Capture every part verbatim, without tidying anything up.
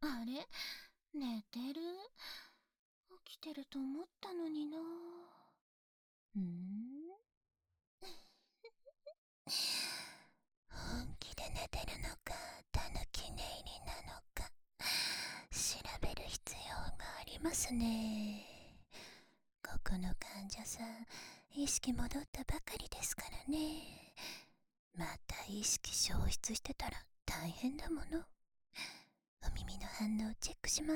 あれ、寝てる？起きてると思ったのにな。んー本気で寝てるのか、たぬき寝入りなのか、調べる必要がありますね。ここの患者さん、意識戻ったばかりですからね。また意識消失してたら大変だもの。お耳の反応をチェックします。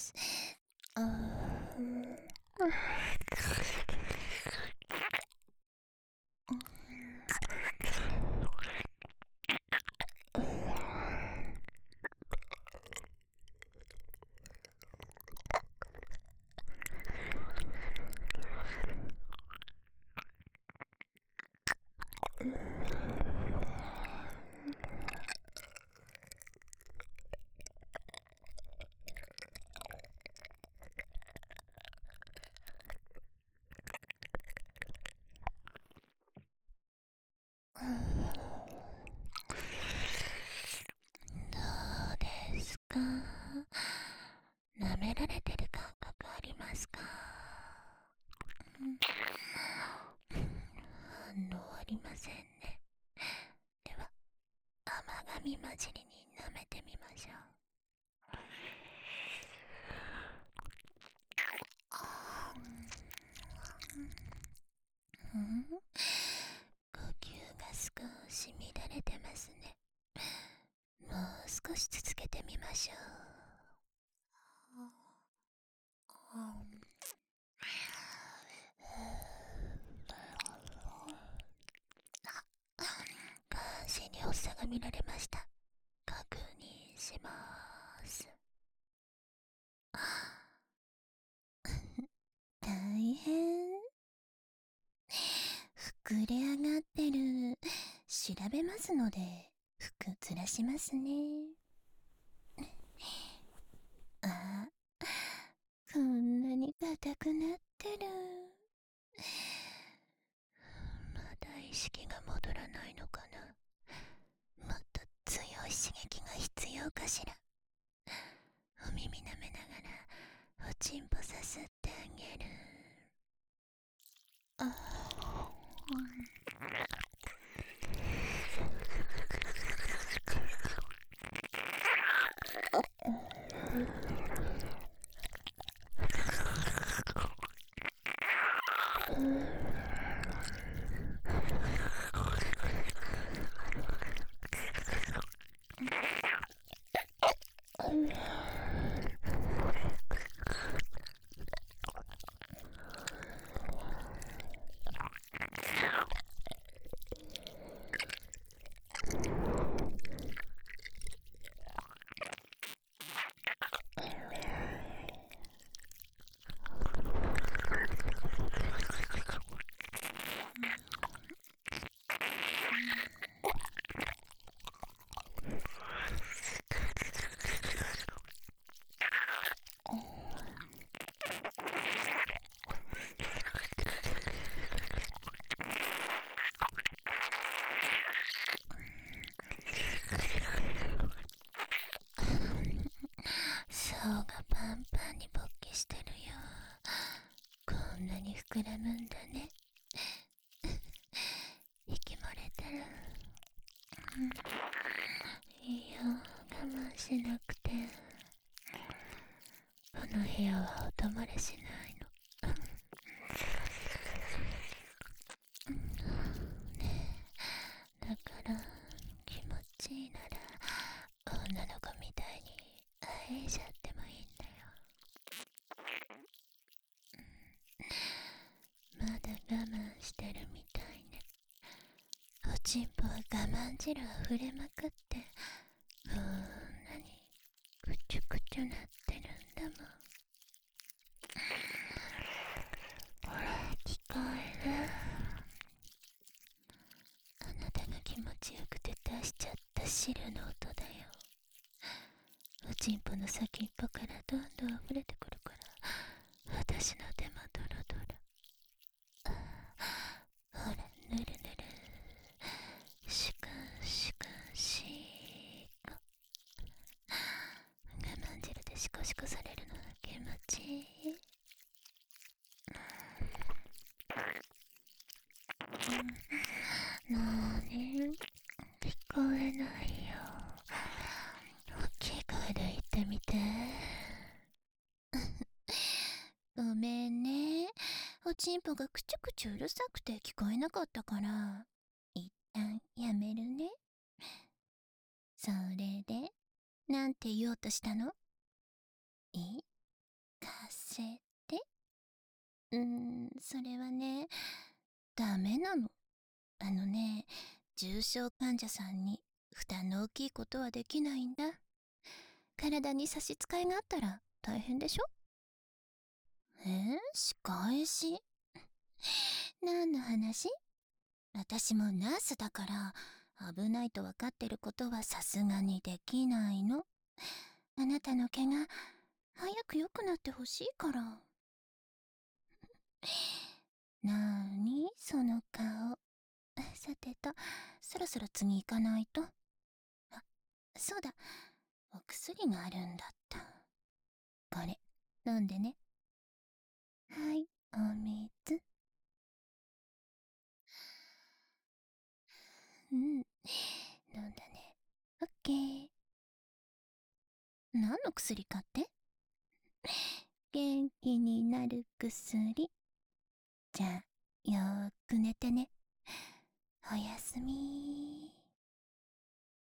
あーどうですか？舐められてる感覚ありますか？反応ありませんね。では、甘噛み混じりに舐めてみましょう。うん、呼吸が少し乱れてますね。もう少し続けてみましょう。下半身に発作が見られました。確認します。大変。膨れ上がってる。調べますので服ずらしますね。あ、こんなに硬くなってる。まだ意識が戻らないのかな。もっと強い刺激が必要かしら。お耳舐めながらおちんぽさすってあげる。あ層がパンパンに勃起してるよ。こんなに膨らむんだね。息漏れてる。いいよ、我慢しなくて。この部屋は音漏れしないの。ねえ、だから気持ちいいなら女の子みたいにあえいじゃってもいいんだよ。まだ我慢してるみたいね。おちんぽは我慢汁あふれまくってこんなにくちゅくちゅなってるんだもん。ほら、聞こえる？あなたが気持ちよくて出しちゃった汁の音だよ。おちんぽの先っぽからどんどん溢れてくるから私の手もドロドロ。ああ、ほら、ぬるぬる、シュクンシュクンシーコ。我慢汁気持ちいい。なーに、聞こえないよ。大きい声で言ってみて。ごめんね。おちんぽがくちゅくちゅうるさくて聞こえなかったから、一旦やめるね。それで、なんて言おうとしたの？いかせて。うーん、それはね、ダメなの。あのね、重症患者さんに負担の大きいことはできないんだ。体に差し支えがあったら大変でしょ？えー、仕返し？何の話？私もナースだから危ないと分かってることはさすがにできないの。あなたの怪我早く良くなってほしいから。なーにその顔。さてと、そろそろ次行かないと。あ、そうだ、お薬があるんだった。これ飲んでね。はい、お水。うん、飲んだね。オッケー。何の薬かって？元気になる薬。じゃあよーく寝てね。おやすみ。